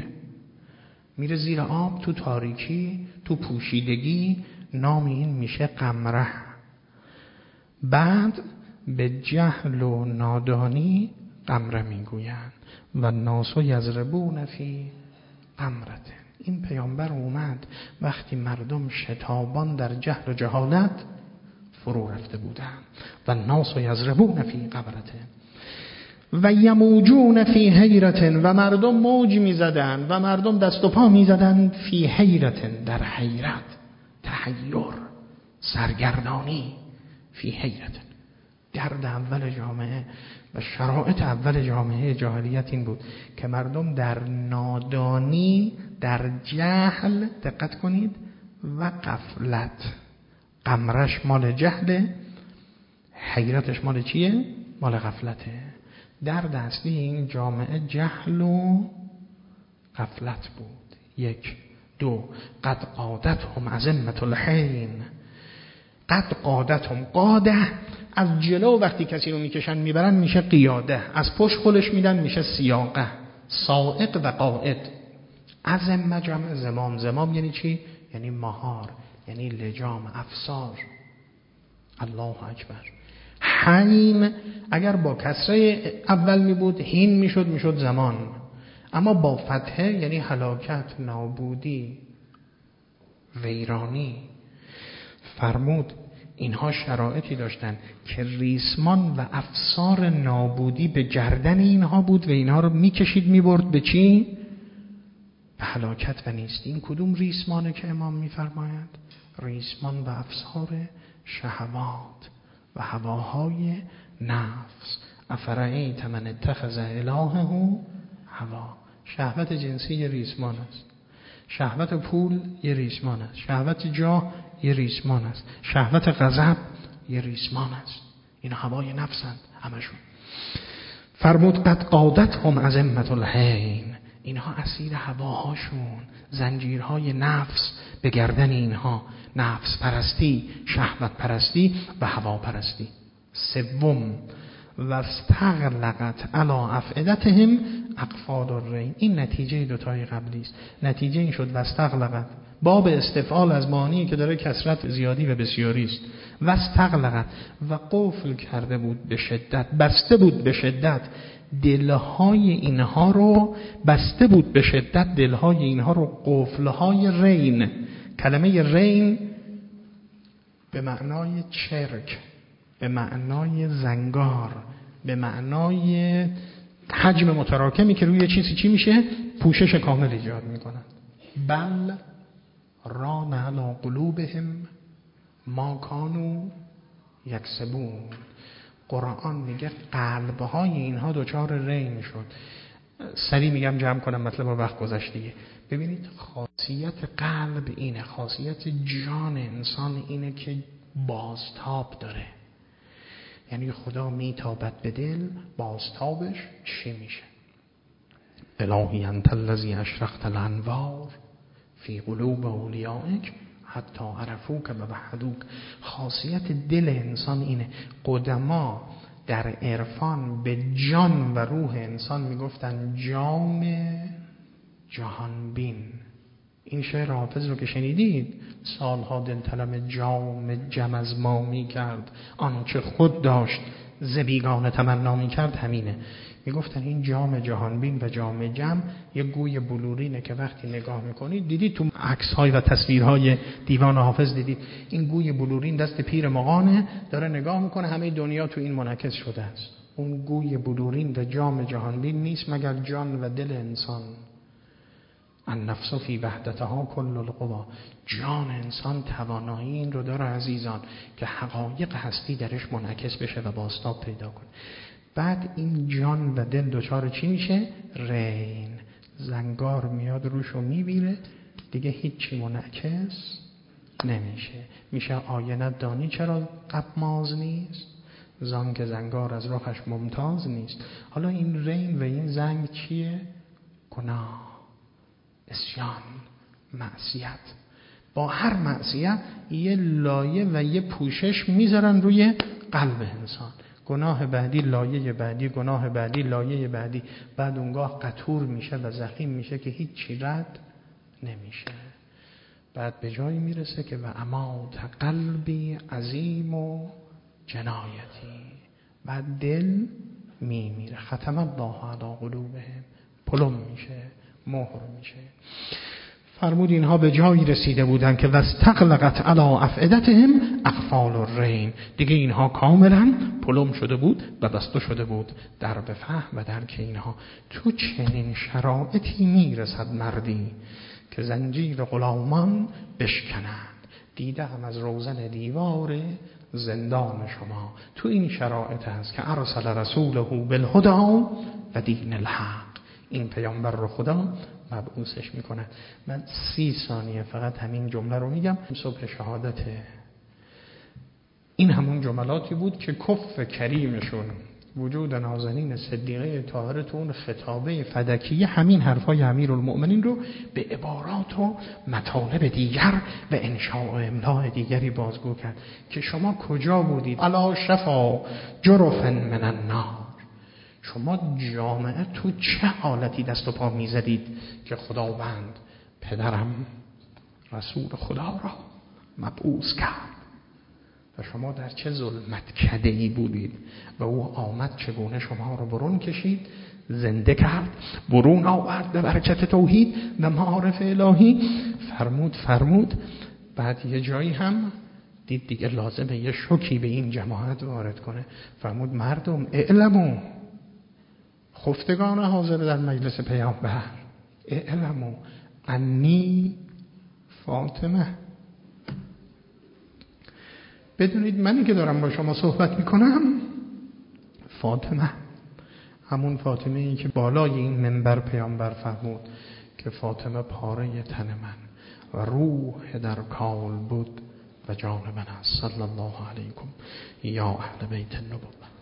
زیر آب، تو تاریکی، تو پوشیدگی، نام این میشه قمره. بعد به جهل و نادانی قمره میگویند و الناس یضربون فی قمرة. این پیامبر اومد وقتی مردم شتابان در جهل و جهالت فرو رفته بودند. و الناس یضربون فی قمرة و یموجون فی حیرة، و مردم موج میزدند و مردم دست و پا میزدند فی حیرة، در حیرت، تحیر، سرگردانی. فی حیرة. درد اول جامعه و شرایط اول جامعه جاهلیت این بود که مردم در نادانی، در جهل، دقت کنید، و غفلت. قمرش مال جهله، حیرتش مال چیه؟ مال غفلته. درد اصلی این جامعه جهل و غفلت بود. 1. 2. قد قادتهم ازمة الحین. قد قادتهم، قاده از جلو وقتی کسی رو میکشن میبرن میشه قیاده، از پشت خلش میدن میشه سیاقه. سائق و قائد. ازمه جمع زمام. زمام یعنی چی؟ یعنی مهار، یعنی لجام، افسار. الله اکبر. حین اگر با کسره اول می بود هین میشد زمان، اما با فتحه یعنی هلاکت، نابودی، ویرانی. فرمود اینها شرایطی داشتن که ریسمان و افسار نابودی به گردن اینها بود و اینها رو میکشید میبرد به چی؟ به هلاکت و نیستی. این کدوم ریسمانه که امام میفرماید؟ ریسمان و افسار شهوات و هواهای نفس. افرأیت من اتخذ الهه هوا. شهوت جنسی یه ریسمان است، شهوت پول یه ریسمان است، شهوت جاه یه ریسمان است، شهوت غضب یه ریسمان است. این هوای نفسند همشون. فرمود قد قادتهم ازمة الحین. اینها اسیر هواهاشون، زنجیرهای نفس به گردن اینها، نفس پرستی، شهوت پرستی و هوا پرستی. 3. واستغلقت علی افئدتهم اقفال الرین. این نتیجه دوتای قبلی است. نتیجه این شد واستغلقت، باب استفعال از معنی که داره کثرت زیادی و بسیاری است. واستغلقت و قفل کرده بود به شدت، بسته بود به شدت دلهای اینها رو، بسته بود به شدت دلهای اینها رو قفلهای رین. کلمه رین به معنای چرک، به معنای زنگار، به معنای حجم متراکمی که روی چیزی چی میشه؟ پوشش کامل ایجاد میکنن. بل ران علی قلوبهم ما کانوا یکسبون. قرآن میگه قلبهای اینها دچار رین شد. سریع میگم جمع کنم مطلب با وقت گذشتیه. ببینید خاصیت قلب اینه، خاصیت جان انسان اینه که بازتاب داره. یعنی خدا میتابد به دل، بازتابش چی میشه؟ الهی انت الذی اشرقت الانوار فی قلوب اولیائک حتی عرفوک و وحدوک. خاصیت دل انسان اینه. قدما در عرفان به جان و روح انسان میگفتن جام جهان بین. این شعر حافظ رو که شنیدید، سالها دلطلب جام جم از ما می کرد، آنچه خود داشت ز بیگانه تمنا می کرد. همینه. میگفتن این جام جهان بین و جام جم یه گوی بلورینه که وقتی نگاه میکنید، دیدید تو عکس‌های و تصویرهای دیوان حافظ دیدید این گوی بلورین دست پیر مغانه، داره نگاه میکنه، همه دنیا تو این منعکس شده است. اون گوی بلورین و جام جهان بین نیست مگر جان و دل انسان. النفس فی وحدتها کل القوا. جان انسان توانایی این رو داره عزیزان که حقایق هستی درش منعکس بشه و بازتاب پیدا کنه. بعد این جان و دل دچار چی میشه؟ رین. زنگار میاد روش رو میبیره، دیگه هیچی منعکس نمیشه. میشه آینه دانی چرا قبماز نیست؟ زان که زنگار از رخش ممتاز نیست. حالا این رین و این زنگ چیه؟ گناه، عصیان، معصیت. با هر معصیت یه لایه و یه پوشش میذارن روی قلب انسان. گناه بعدی لایه بعدی، گناه بعدی لایه بعدی، بعد اونگاه قطور میشه و زخیم میشه که هیچی رد نمیشه. بعد به جایی میرسه که و امات قلبی عظیم و جنایتی. بعد دل میمیره. ختم الله علی قلوبهم، پلم میشه، مهر میشه. فرمود اینها به جایی رسیده بودن که واستغلقت علی افئدتهم اقفال الرین. دیگه اینها کاملا پلم شده بود و بسته شده بود در به فهم و درک اینها. تو چنین شرایطی میرسد مردی که زنجیر غلامان بشکنند. دیدم از روزن دیوار زندان شما. تو این شرایط هست که ارسل رسوله بالهدی و دین الحق. این پیامبر رو خدا مبعوثش میکنه. من 30 ثانیه فقط همین جمله رو میگم. صبح شهادته. این همون جملاتی بود که کف کریمشون وجود نازنین صدیقه طاهره تو اون خطابه فدکیه همین حرفای امیرالمؤمنین رو به عبارات و مطالب دیگر و انشاء و املاء دیگری بازگو کرد که شما کجا بودید؟ علی شفا جرف من النار. شما جامعه تو چه حالتی دست و پا میزدید که خداوند پدرم رسول خدا را مبعوث کرد و شما در چه ظلمت کده‌ای بودید و او آمد چگونه شما رو برون کشید، زنده کرد، برون آورد به برکت توحید و معارف الهی. فرمود بعد یه جایی هم دید دیگه لازمه یه شوکی به این جماعت وارد کنه. فرمود مردم اعلموا، خفتگان حاضر در مجلس پیامبر، اعلموا انی فاطمه. بدونید منی که دارم با شما صحبت میکنم فاطمه، همون فاطمه ای که بالای این منبر پیامبر فرمود که فاطمه پاره تن من و روح در کال بود و جان من است. صلی الله علیکم یا اهل بیت النبوة.